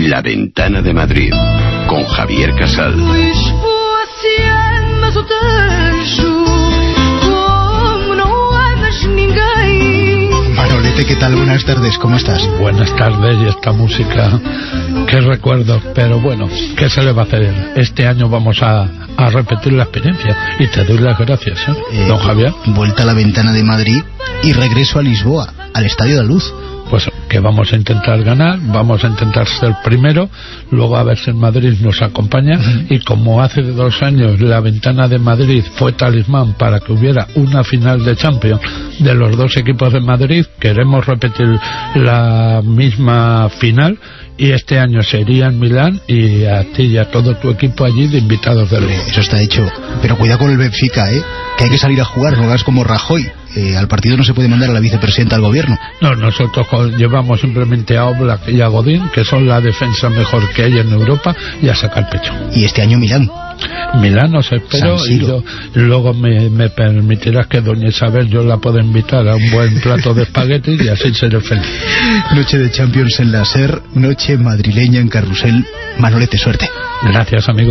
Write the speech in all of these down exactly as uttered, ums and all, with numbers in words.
La Ventana de Madrid, con Javier Casal. Manolete, ¿qué tal? Buenas tardes, ¿cómo estás? Buenas tardes, y esta música, qué recuerdo, pero bueno, ¿qué se le va a hacer? Este año vamos a, a repetir la experiencia, y te doy las gracias, ¿eh? eh don Javier. Vuelta a La Ventana de Madrid y regreso a Lisboa, al Estadio da Luz. Pues que vamos a intentar ganar, vamos a intentar ser primero, luego a ver si en Madrid nos acompaña, uh-huh. Y como hace dos años La Ventana de Madrid fue talismán para que hubiera una final de Champions de los dos equipos de Madrid, queremos repetir la misma final, y este año sería en Milán, y a ti y a todo tu equipo allí de invitados del mundo. Eso está hecho, pero cuidado con el Benfica, ¿eh? Que hay que salir a jugar, no hagas como Rajoy. Eh, al partido no se puede mandar a la vicepresidenta al gobierno. No, nosotros llevamos simplemente a Oblak y a Godín, que son la defensa mejor que hay en Europa, y a sacar pecho. Y este año Milán. Milán os espero, y yo, luego me, me permitirás que doña Isabel yo la pueda invitar a un buen plato de espaguetis y así seré feliz. Noche de Champions en la SER, noche madrileña en Carrusel. Manolete, suerte. Gracias, amigo.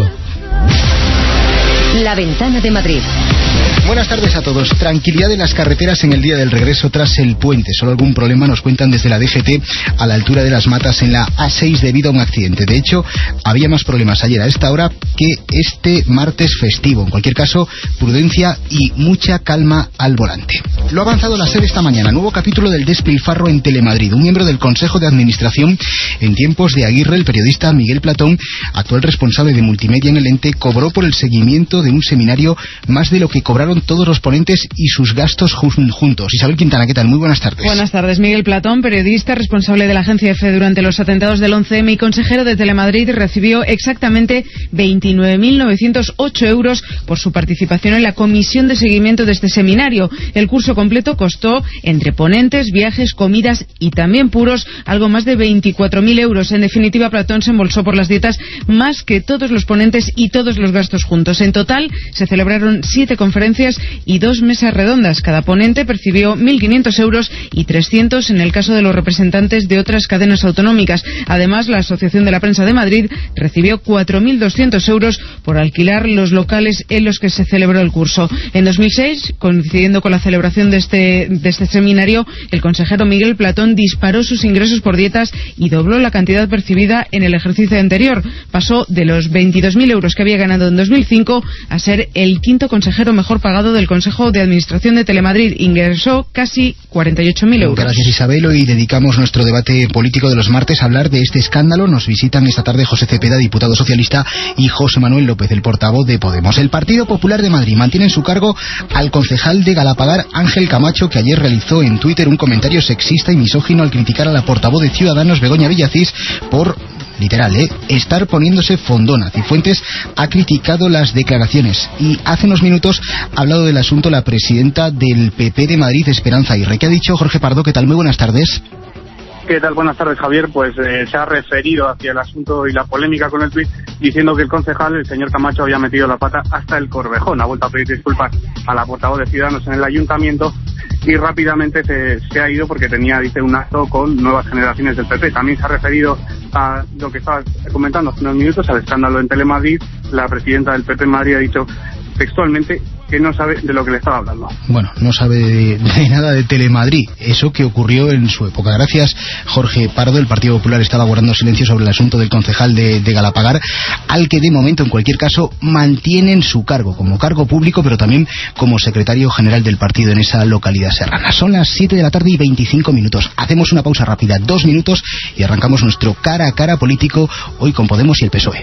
La Ventana de Madrid. Buenas tardes a todos. Tranquilidad en las carreteras en el día del regreso tras el puente. Solo algún problema nos cuentan desde la D G T a la altura de Las Matas en la A seis debido a un accidente. De hecho, había más problemas ayer a esta hora que este martes festivo. En cualquier caso, prudencia y mucha calma al volante. Lo ha avanzado la SER esta mañana. Nuevo capítulo del despilfarro en Telemadrid. Un miembro del Consejo de Administración en tiempos de Aguirre, el periodista Miguel Platón, actual responsable de multimedia en el ente, cobró por el seguimiento de un seminario más de lo que cobraron todos los ponentes y sus gastos juntos. Isabel Quintana, ¿qué tal? Muy buenas tardes. Buenas tardes. Miguel Platón, periodista, responsable de la agencia EFE durante los atentados del once eme y consejero de Telemadrid, recibió exactamente veintinueve mil novecientos ocho euros por su participación en la comisión de seguimiento de este seminario. El curso completo costó, entre ponentes, viajes, comidas y también puros, algo más de veinticuatro mil euros. En definitiva, Platón se embolsó por las dietas más que todos los ponentes y todos los gastos juntos. En total, se celebraron siete conferencias y dos mesas redondas. Cada ponente percibió mil quinientos euros y trescientos en el caso de los representantes de otras cadenas autonómicas. Además, la Asociación de la Prensa de Madrid recibió cuatro mil doscientos euros por alquilar los locales en los que se celebró el curso. En dos mil seis, coincidiendo con la celebración de este, de este seminario, el consejero Miguel Platón disparó sus ingresos por dietas y dobló la cantidad percibida en el ejercicio anterior. Pasó de los veintidós mil euros que había ganado en dos mil cinco a ser el quinto consejero mejor pagado del Consejo de Administración de Telemadrid. Ingresó casi cuarenta y ocho mil euros. Gracias, Isabel. Hoy dedicamos nuestro debate político de los martes a hablar de este escándalo. Nos visitan esta tarde José Cepeda, diputado socialista, y José Manuel López, el portavoz de Podemos. El Partido Popular de Madrid mantiene en su cargo al concejal de Galapagar, Ángel Camacho, que ayer realizó en Twitter un comentario sexista y misógino al criticar a la portavoz de Ciudadanos, Begoña Villacís, por... literal, ¿eh? estar poniéndose fondona. Cifuentes ha criticado las declaraciones y hace unos minutos ha hablado del asunto la presidenta del P P de Madrid, Esperanza Aguirre. ¿Qué ha dicho Jorge Pardo? ¿Qué tal? Muy buenas tardes. ¿Qué tal? Buenas tardes, Javier. Pues eh, se ha referido hacia el asunto y la polémica con el tuit, diciendo que el concejal, el señor Camacho, había metido la pata hasta el Corvejón. Ha vuelto a pedir disculpas a la portavoz de Ciudadanos en el ayuntamiento y rápidamente se, se ha ido porque tenía, dice, un acto con nuevas generaciones del P P. También se ha referido a lo que estaba comentando hace unos minutos, al escándalo en Telemadrid. La presidenta del P P en Madrid ha dicho textualmente que no sabe de lo que le estaba hablando. Bueno, no sabe de, de nada de Telemadrid, eso que ocurrió en su época. Gracias, Jorge Pardo. El Partido Popular estaba guardando silencio sobre el asunto del concejal de, de Galapagar, al que de momento, en cualquier caso, mantienen su cargo como cargo público, pero también como secretario general del partido en esa localidad serrana. Son las siete de la tarde y veinticinco minutos. Hacemos una pausa rápida, dos minutos, y arrancamos nuestro cara a cara político, hoy con Podemos y el P S O E.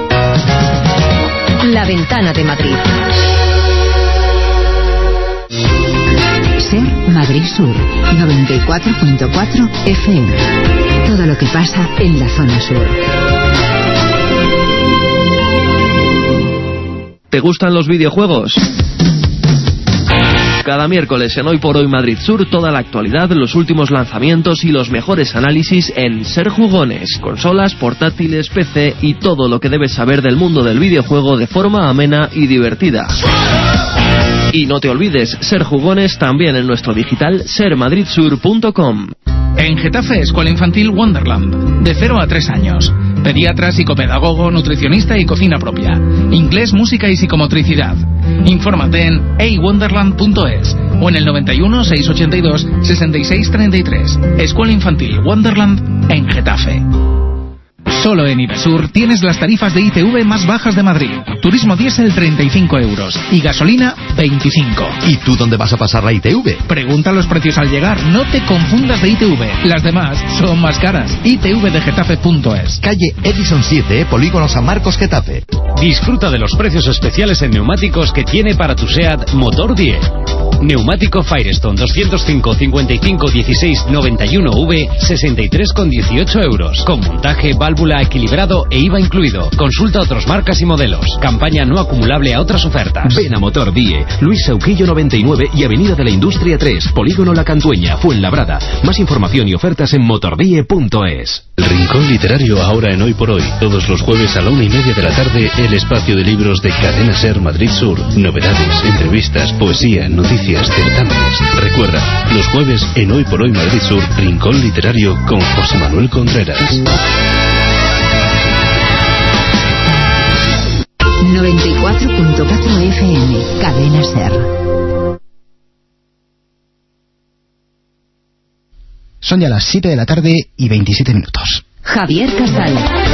La Ventana de Madrid. SER Madrid Sur, noventa y cuatro punto cuatro F M. Todo lo que pasa en la zona sur. ¿Te gustan los videojuegos? Cada miércoles en Hoy por Hoy Madrid Sur, toda la actualidad, los últimos lanzamientos y los mejores análisis en Ser Jugones. Consolas, portátiles, P C y todo lo que debes saber del mundo del videojuego de forma amena y divertida. Y no te olvides, Ser Jugones también en nuestro digital ser madrid sur punto com. En Getafe, Escuela Infantil Wonderland, de cero a tres años. pediatra, psicopedagogo, nutricionista y cocina propia. Inglés, música y psicomotricidad. Infórmate en a wonderland punto es o en el noventa y uno, seiscientos ochenta y dos, sesenta y seis treinta y tres. Escuela Infantil Wonderland en Getafe. Solo en Ibesur tienes las tarifas de I T V más bajas de Madrid. Turismo diésel treinta y cinco euros y gasolina veinticinco. ¿Y tú dónde vas a pasar la I T V? Pregunta los precios al llegar, no te confundas de I T V. Las demás son más caras. I T V de Getafe punto es. Calle Edison siete, Polígono San Marcos, Getafe. Disfruta de los precios especiales en neumáticos que tiene para tu SEAT Motor diez. Neumático Firestone doscientos cinco, cincuenta y cinco, dieciséis, noventa y uno V, sesenta y tres con dieciocho euros. Con montaje, válvula, equilibrado e I V A incluido. Consulta otras marcas y modelos. Campaña no acumulable a otras ofertas. Ven a Motor Die, Luis Sauquillo noventa y nueve y Avenida de la Industria tres, Polígono La Cantueña, Fuenlabrada. Más información y ofertas en motordie punto es. El Rincón Literario ahora en Hoy por Hoy. Todos los jueves a la una y media de la tarde, el espacio de libros de Cadena Ser Madrid Sur. Novedades, entrevistas, poesía, noticias, certámenes. Recuerda, los jueves en Hoy por Hoy Madrid Sur, Rincón Literario con José Manuel Contreras. noventa y cuatro punto cuatro F M, Cadena Ser. Son ya las siete de la tarde y veintisiete minutos. Javier Casal.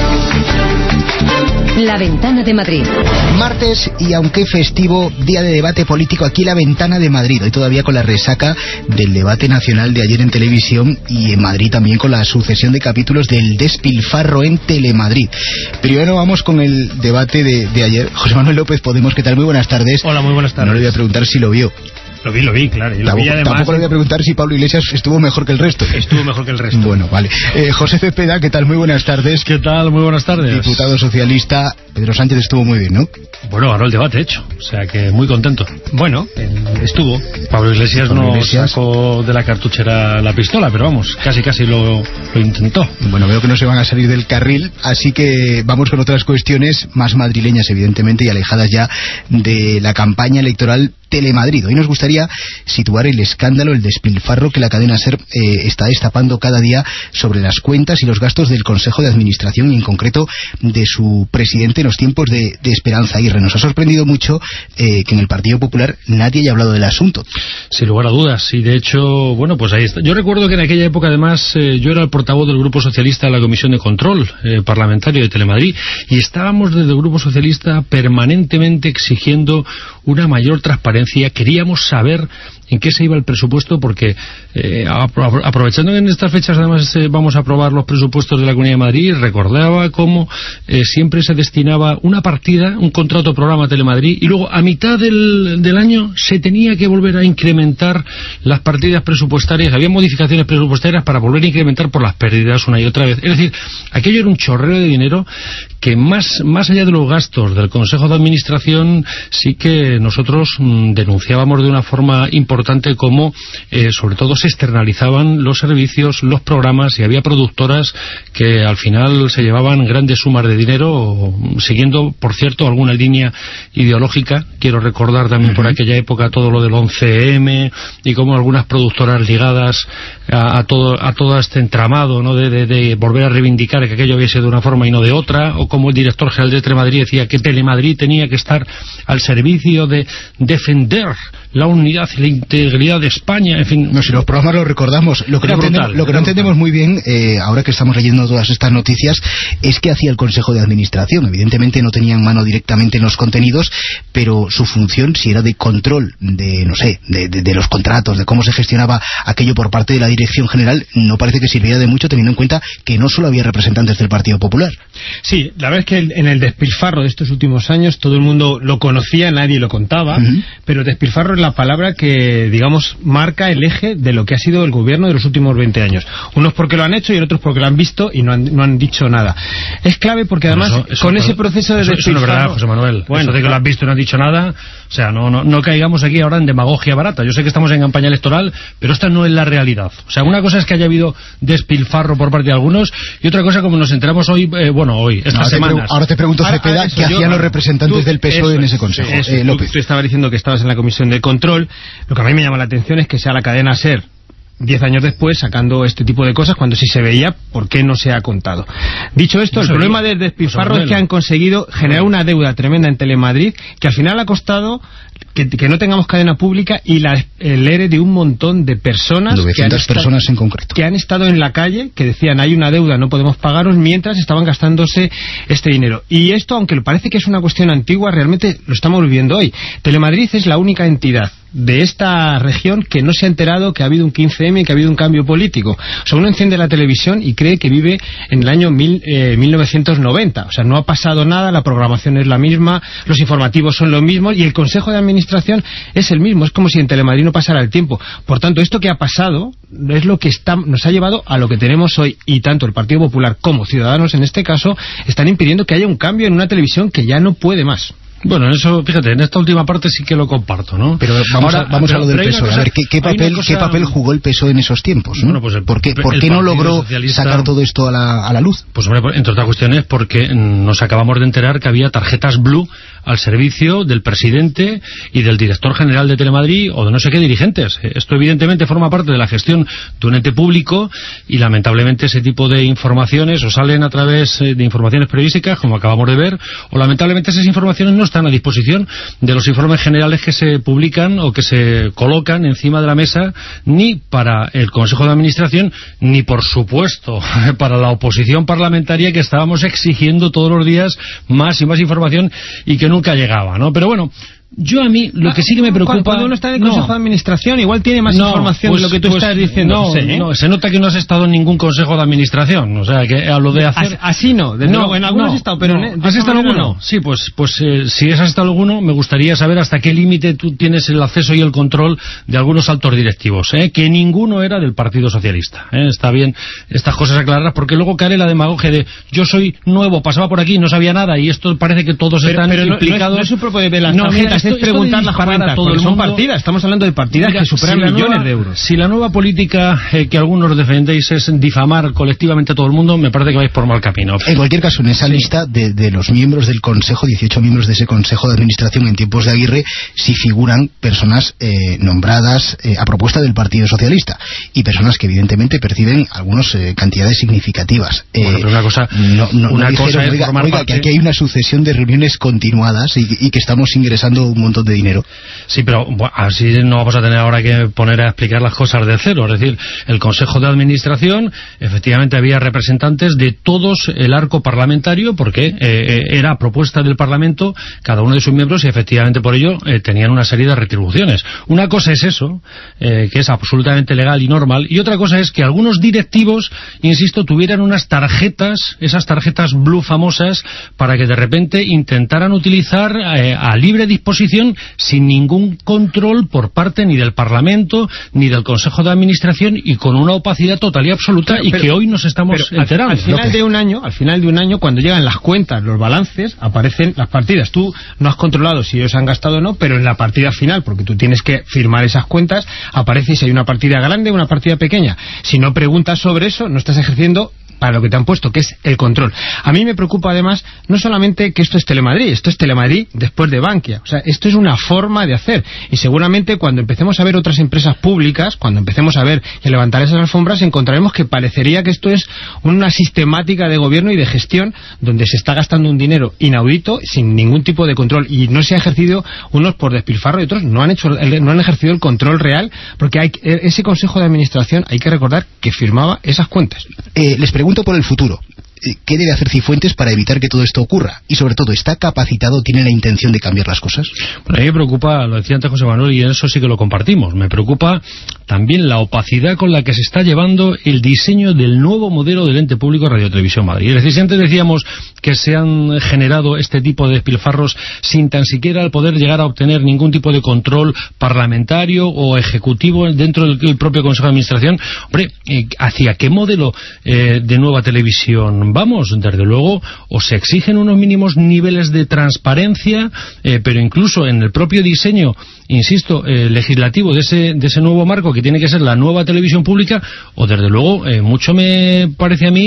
La Ventana de Madrid. Martes y aunque festivo, día de debate político aquí en La Ventana de Madrid. Hoy todavía con la resaca del debate nacional de ayer en televisión y en Madrid también con la sucesión de capítulos del despilfarro en Telemadrid. Primero vamos con el debate de, de ayer. José Manuel López Podemos, ¿qué tal? Muy buenas tardes. Hola, muy buenas tardes. No le voy a preguntar si lo vio. Lo vi, lo vi, claro. Y lo tampoco, vi además... tampoco le voy a preguntar si Pablo Iglesias estuvo mejor que el resto. Estuvo mejor que el resto. Bueno, vale. Eh, José Cepeda, ¿qué tal? Muy buenas tardes. ¿Qué tal? Muy buenas tardes. Diputado socialista. Pedro Sánchez estuvo muy bien, ¿no? Bueno, ganó el debate hecho. O sea que muy contento. Bueno, estuvo. Pablo Iglesias Pablo no Iglesias. sacó de la cartuchera la pistola, pero vamos, casi casi lo, lo intentó. Bueno, veo que no se van a salir del carril, así que vamos con otras cuestiones más madrileñas, evidentemente, y alejadas ya de la campaña electoral Telemadrid. Hoy nos gustaría situar el escándalo, el despilfarro que la cadena SER eh, está destapando cada día sobre las cuentas y los gastos del Consejo de Administración y en concreto de su presidente en los tiempos de, de Esperanza Aguirre. Nos ha sorprendido mucho eh, que en el Partido Popular nadie haya hablado del asunto. Sin lugar a dudas, y de hecho, bueno, pues ahí está. Yo recuerdo que en aquella época además eh, yo era el portavoz del Grupo Socialista en la Comisión de Control eh, Parlamentario de Telemadrid y estábamos desde el Grupo Socialista permanentemente exigiendo una mayor transparencia. Queríamos saber en qué se iba el presupuesto porque eh, aprovechando que en estas fechas además eh, vamos a aprobar los presupuestos de la Comunidad de Madrid, recordaba cómo eh, siempre se destinaba una partida, un contrato programa Telemadrid y luego a mitad del, del año se tenía que volver a incrementar las partidas presupuestarias, había modificaciones presupuestarias para volver a incrementar por las pérdidas una y otra vez. Es decir, aquello era un chorreo de dinero que más, más allá de los gastos del Consejo de Administración sí que nosotros mmm, denunciábamos de una forma importante cómo eh, sobre todo se externalizaban los servicios, los programas y había productoras que al final se llevaban grandes sumas de dinero siguiendo, por cierto, alguna línea ideológica. Quiero recordar también uh-huh. por aquella época todo lo del once eme y cómo algunas productoras ligadas a, a todo a todo este entramado, ¿no? de, de, de volver a reivindicar que aquello había sido de una forma y no de otra, o como el director general de Telemadrid decía que Telemadrid tenía que estar al servicio de defender la unidad y la integridad de España, en fin. No, si los programas los recordamos. Lo que no entendemos, lo que no entendemos muy bien, eh, ahora que estamos leyendo todas estas noticias, es que hacía el Consejo de Administración. Evidentemente no tenían mano directamente en los contenidos, pero su función, si era de control de, no sé, de, de, de los contratos, de cómo se gestionaba aquello por parte de la Dirección General, no parece que sirviera de mucho, teniendo en cuenta que no solo había representantes del Partido Popular. Sí, la verdad es que en el despilfarro de estos últimos años todo el mundo lo conocía, nadie lo contaba, uh-huh. pero despilfarro es la palabra que, digamos, marca el eje de lo que ha sido el gobierno de los últimos veinte años. Unos porque lo han hecho y otros porque lo han visto y no han, no han dicho nada. Es clave porque además eso, eso, con eso, ese proceso de eso, despilfarro... Eso no es verdad, José Manuel. Bueno, eso de que lo han visto y no han dicho nada, o sea, no, no, no caigamos aquí ahora en demagogia barata. Yo sé que estamos en campaña electoral, pero esta no es la realidad. O sea, una cosa es que haya habido despilfarro por parte de algunos y otra cosa, como nos enteramos hoy, eh, bueno, hoy, estas no, semanas... Ahora te pregunto, Cepeda, ¿qué hacían los representantes tú, del P S O E eso, en ese consejo? Eso, eh, López. Tú, tú estabas diciendo que estabas en la Comisión de Control. Lo que a mí me llama la atención es que sea la cadena SER diez años después sacando este tipo de cosas, cuando sí se veía, ¿por qué no se ha contado? Dicho esto, no el problema veía. del despilfarro es que han conseguido generar una deuda tremenda en Telemadrid, que al final ha costado que, que no tengamos cadena pública y la, el E R E de un montón de personas, que han, estado, personas en concreto, que han estado en la calle, que decían hay una deuda, no podemos pagaros, mientras estaban gastándose este dinero. Y esto, aunque parece que es una cuestión antigua, realmente lo estamos viviendo hoy. Telemadrid es la única entidad de esta región que no se ha enterado que ha habido un quince eme, que ha habido un cambio político. O sea, uno enciende la televisión y cree que vive en el año mil, eh, mil novecientos noventa. O sea, no ha pasado nada, la programación es la misma, los informativos son los mismos y el Consejo de Administración es el mismo. Es como si en Telemadrid no pasara el tiempo. Por tanto, esto que ha pasado es lo que está, nos ha llevado a lo que tenemos hoy, y tanto el Partido Popular como Ciudadanos, en este caso, están impidiendo que haya un cambio en una televisión que ya no puede más. Bueno, eso, fíjate, en esta última parte sí que lo comparto, ¿no? Pero vamos, Ahora, a, vamos pero, a lo del P S O E. Cosa, a ver, ¿qué, qué, papel, cosa... ¿qué papel jugó el P S O E en esos tiempos? ¿no? Bueno, pues el, ¿Por qué, por qué no logró Socialista... sacar todo esto a la, a la luz? Pues, hombre, entre otras cuestiones, porque nos acabamos de enterar que había tarjetas Blue al servicio del presidente y del director general de Telemadrid o de no sé qué dirigentes. Esto evidentemente forma parte de la gestión de un ente público y lamentablemente ese tipo de informaciones o salen a través de informaciones periodísticas, como acabamos de ver, o lamentablemente esas informaciones no están a disposición de los informes generales que se publican o que se colocan encima de la mesa, ni para el Consejo de Administración, ni por supuesto para la oposición parlamentaria, que estábamos exigiendo todos los días más y más información y que nunca llegaba, ¿no? Pero bueno, yo a mí lo que sí que me preocupa... Cuando uno está en el Consejo no, de Administración igual tiene más no, información pues, de lo que tú pues, estás diciendo. No, no, sé, ¿eh? no, se nota que no has estado en ningún Consejo de Administración. O sea, que a lo de hacer... Así no, desde no, luego, en algunos no, has estado, pero... No. En, ¿Has estado en alguno? No. Sí, pues pues eh, si has estado en alguno, me gustaría saber hasta qué límite tú tienes el acceso y el control de algunos altos directivos, ¿eh? Que ninguno era del Partido Socialista, ¿eh? Está bien estas cosas aclaradas, porque luego cae la demagogia de yo soy nuevo, pasaba por aquí, no sabía nada, y esto parece que todos pero, están pero implicados... No, no es un propio de las tarjetas, es preguntar las para todo el mundo. Son partidas, estamos hablando de partidas Mira, que superan si millones nueva, de euros. Si la nueva política eh, que algunos defendéis es difamar colectivamente a todo el mundo, me parece que vais por mal camino. En cualquier caso, en esa sí. lista de, de los miembros del Consejo, dieciocho miembros de ese Consejo de Administración en tiempos de Aguirre, sí figuran personas eh, nombradas eh, a propuesta del Partido Socialista y personas que evidentemente perciben algunas eh, cantidades significativas. Eh, bueno, pero una cosa, no, no, una no cosa dijeron, es oiga, formar oiga, parte... que aquí hay una sucesión de reuniones continuadas y, y que estamos ingresando un montón de dinero. Sí, pero bueno, así no vamos a tener ahora que poner a explicar las cosas de cero. Es decir, el Consejo de Administración, efectivamente había representantes de todos el arco parlamentario, porque eh, era propuesta del Parlamento cada uno de sus miembros y efectivamente por ello eh, tenían una serie de retribuciones. Una cosa es eso, eh, que es absolutamente legal y normal, y otra cosa es que algunos directivos, insisto, tuvieran unas tarjetas, esas tarjetas Blue famosas, para que de repente intentaran utilizar eh, a libre disposición, sin ningún control por parte ni del Parlamento ni del Consejo de Administración, y con una opacidad total y absoluta, pero, y que hoy nos estamos enterando. Al, al final de un año, al final de un año, cuando llegan las cuentas, los balances, aparecen las partidas. Tú no has controlado si ellos han gastado o no, pero en la partida final, porque tú tienes que firmar esas cuentas, aparece si hay una partida grande o una partida pequeña. Si no preguntas sobre eso, no estás ejerciendo para lo que te han puesto, que es el control. A mí me preocupa además no solamente que esto es Telemadrid, esto es Telemadrid después de Bankia. O sea, esto es una forma de hacer, y seguramente cuando empecemos a ver otras empresas públicas, cuando empecemos a ver y a levantar esas alfombras, encontraremos que parecería que esto es una sistemática de gobierno y de gestión donde se está gastando un dinero inaudito sin ningún tipo de control, y no se ha ejercido, unos por despilfarro y otros no han hecho el, no han ejercido el control real, porque hay, ese Consejo de Administración, hay que recordar que firmaba esas cuentas. Eh, les pregunto por el futuro. ¿Qué debe hacer Cifuentes para evitar que todo esto ocurra? Y sobre todo, ¿está capacitado, tiene la intención de cambiar las cosas? Bueno, a mí me preocupa, lo decía antes José Manuel, y en eso sí que lo compartimos, me preocupa también la opacidad con la que se está llevando el diseño del nuevo modelo del ente público Radio Televisión Madrid. Es decir, si antes decíamos que se han generado este tipo de despilfarros sin tan siquiera el poder llegar a obtener ningún tipo de control parlamentario o ejecutivo dentro del, del propio Consejo de Administración, hombre, eh, ¿hacia qué modelo eh, de nueva televisión vamos? Desde luego, o se exigen unos mínimos niveles de transparencia, eh, pero incluso en el propio diseño, insisto, eh, legislativo de ese, de ese nuevo marco que tiene que ser la nueva televisión pública, o desde luego, eh, mucho me parece a mí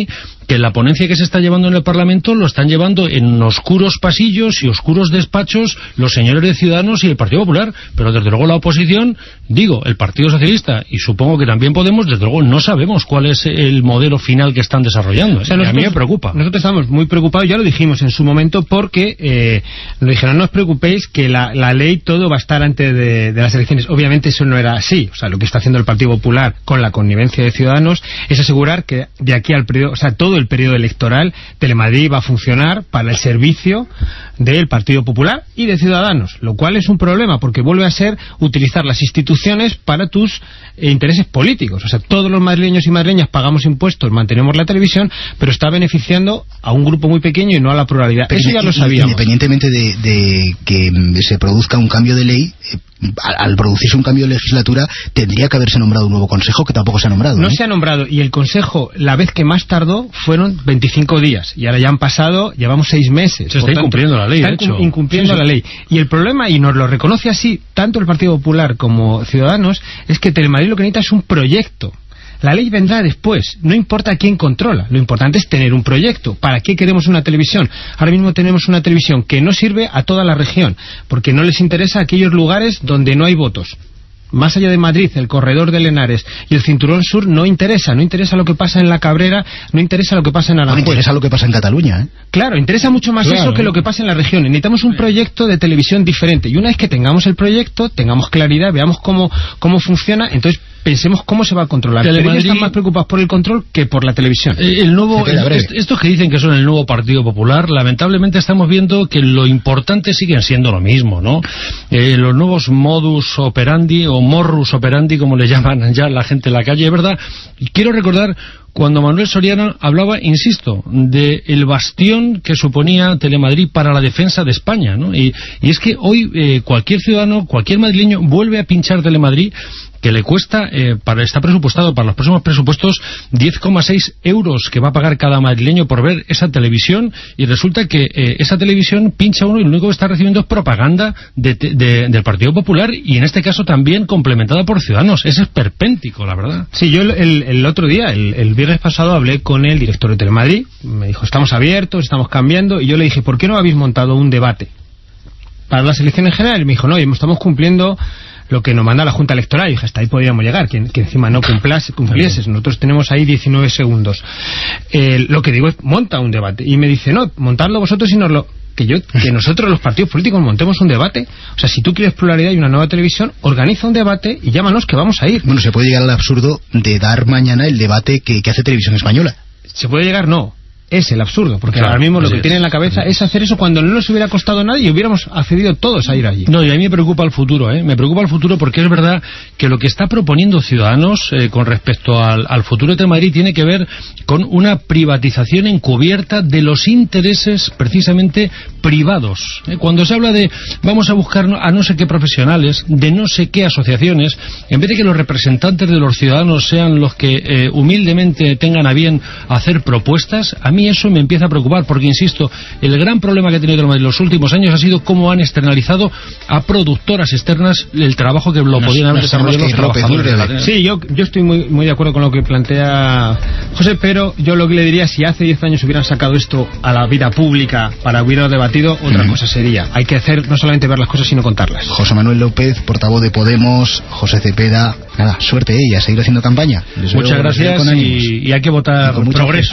que la ponencia que se está llevando en el Parlamento lo están llevando en oscuros pasillos y oscuros despachos los señores de Ciudadanos y el Partido Popular, pero desde luego la oposición, digo, el Partido Socialista y supongo que también Podemos, desde luego no sabemos cuál es el modelo final que están desarrollando. ¿eh? O sea, nosotros, a mí me preocupa. Nosotros estamos muy preocupados, ya lo dijimos en su momento, porque eh, nos dijeron, no os preocupéis que la, la ley todo va a estar antes de, de las elecciones. Obviamente eso no era así. O sea, lo que está haciendo el Partido Popular con la connivencia de Ciudadanos es asegurar que de aquí al periodo, o sea, todo el periodo electoral, Telemadrid va a funcionar para el servicio del Partido Popular y de Ciudadanos, lo cual es un problema porque vuelve a ser utilizar las instituciones para tus eh, intereses políticos. O sea, todos los madrileños y madrileñas pagamos impuestos, mantenemos la televisión, pero está beneficiando a un grupo muy pequeño y no a la pluralidad. Pero eso ya lo sabíamos. Independientemente de, de que se produzca un cambio de ley, eh, al, al producirse un cambio de legislatura, tendría que haberse nombrado un nuevo consejo, que tampoco se ha nombrado. No ¿eh? se ha nombrado, y el consejo, la vez que más tardó, fueron veinticinco días, y ahora ya han pasado, llevamos seis meses. Se está tanto, incumpliendo la ley, Está de hecho. incumpliendo sí, sí. la ley. Y el problema, y nos lo reconoce así, tanto el Partido Popular como Ciudadanos, es que Telemadrid lo que necesita es un proyecto. La ley vendrá después, no importa quién controla, lo importante es tener un proyecto. ¿Para qué queremos una televisión? Ahora mismo tenemos una televisión que no sirve a toda la región, porque no les interesa aquellos lugares donde no hay votos. Más allá de Madrid, el corredor de Henares y el cinturón sur no interesa, no interesa lo que pasa en La Cabrera, no interesa lo que pasa en Aranjuez. No interesa lo que pasa en Cataluña, ¿eh? Claro, interesa mucho más claro, eso que lo que pasa en la región. Necesitamos un proyecto de televisión diferente, y una vez que tengamos el proyecto, tengamos claridad, veamos cómo, cómo funciona, entonces pensemos cómo se va a controlar. Pero ellos están más preocupados por el control que por la televisión. Eh, el nuevo, el, estos que dicen que son el nuevo Partido Popular, lamentablemente estamos viendo que lo importante siguen siendo lo mismo, ¿no? Eh, los nuevos modus operandi o morrus operandi, como le llaman ya la gente en la calle, ¿verdad? Quiero recordar cuando Manuel Soriano hablaba, insisto, de el bastión que suponía Telemadrid para la defensa de España, ¿no? Y, y es que hoy eh, cualquier ciudadano, cualquier madrileño vuelve a pinchar Telemadrid, que le cuesta, eh, para está presupuestado para los próximos presupuestos diez coma seis euros que va a pagar cada madrileño por ver esa televisión, y resulta que eh, esa televisión pincha uno y lo único que está recibiendo es propaganda de, de, del Partido Popular, y en este caso también complementada por Ciudadanos. Es esperpéntico, la verdad. Sí, yo el, el, el otro día, el, el viernes pasado, hablé con el director de Telemadrid, me dijo, estamos abiertos, estamos cambiando, y yo le dije, ¿por qué no habéis montado un debate para las elecciones generales? Y me dijo, no, estamos cumpliendo lo que nos manda la Junta Electoral. Y dije, hasta ahí podríamos llegar, que, que encima no cumplase, cumplieses. Nosotros tenemos ahí diecinueve segundos. Eh, lo que digo es, monta un debate. Y me dice, no, montadlo vosotros y nos lo... Que, yo, que nosotros los partidos políticos montemos un debate. O sea, si tú quieres pluralidad y una nueva televisión, organiza un debate y llámanos que vamos a ir. Bueno, se puede llegar al absurdo de dar mañana el debate que, que hace Televisión Española. Se puede llegar, no. Es el absurdo, porque claro, ahora mismo lo que es. tiene en la cabeza es hacer eso cuando no nos hubiera costado nada y hubiéramos accedido todos a ir allí. No, y a mí me preocupa el futuro, ¿eh? Me preocupa el futuro porque es verdad que lo que está proponiendo Ciudadanos eh, con respecto al, al futuro de Telemadrid tiene que ver con una privatización encubierta de los intereses precisamente privados. ¿eh? Cuando se habla de vamos a buscar a no sé qué profesionales, de no sé qué asociaciones, en vez de que los representantes de los ciudadanos sean los que eh, humildemente tengan a bien hacer propuestas, a mí A mí eso me empieza a preocupar, porque insisto, el gran problema que ha tenido en los últimos años ha sido cómo han externalizado a productoras externas el trabajo que lo nos, podían haber desarrollado los trabajadores. Sí, yo, yo estoy muy, muy de acuerdo con lo que plantea José, pero yo lo que le diría, si hace diez años hubieran sacado esto a la vida pública para hubiera debatido, otra mm. cosa sería. Hay que hacer no solamente ver las cosas, sino contarlas. José Manuel López, portavoz de Podemos, José Cepeda, nada, suerte eh, y a seguir haciendo campaña. Les Muchas gracias y, y hay que votar con progreso.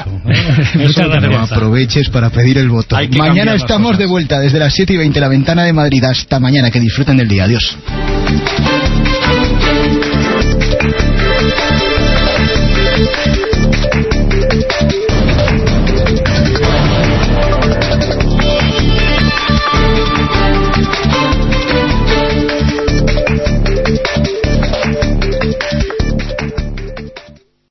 No aproveches para pedir el voto. Mañana estamos de vuelta desde las siete y veinte, la ventana de Madrid. Hasta mañana, que disfruten del día. Adiós.